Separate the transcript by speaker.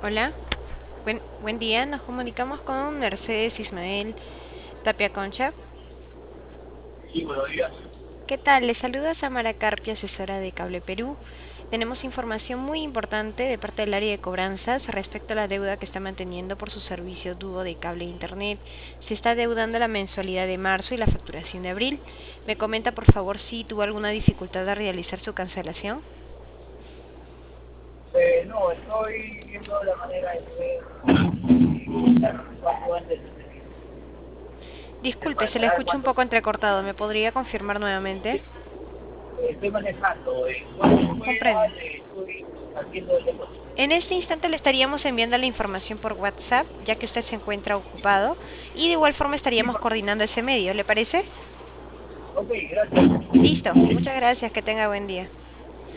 Speaker 1: Hola, buen día. Nos comunicamos con Mercedes Ismael Tapia Concha.
Speaker 2: Sí, buenos días.
Speaker 1: ¿Qué tal? Le saluda Samara Carpia, asesora de Cable Perú. Tenemos información muy importante de parte del área de cobranzas respecto a la deuda que está manteniendo por su servicio dúo de cable e internet. Se está deudando la mensualidad de marzo y la facturación de abril. Me comenta por favor si tuvo alguna dificultad de realizar su cancelación.
Speaker 2: No, estoy viendo la manera de poder cuanto antes
Speaker 1: Disculpe, se le
Speaker 2: separar
Speaker 1: escucha un
Speaker 2: cuánto
Speaker 1: poco entrecortado. ¿Me podría confirmar nuevamente?
Speaker 2: estoy manejando. Cuando pueda,
Speaker 1: Comprendo.
Speaker 2: le estoy haciendo el depósito.
Speaker 1: En este instante le estaríamos enviando la información por WhatsApp, ya que usted se encuentra ocupado, y de igual forma
Speaker 2: Sí,
Speaker 1: estaríamos coordinando ese medio, ¿le parece?
Speaker 2: ok, gracias.
Speaker 1: Listo, muchas gracias, que tenga buen día.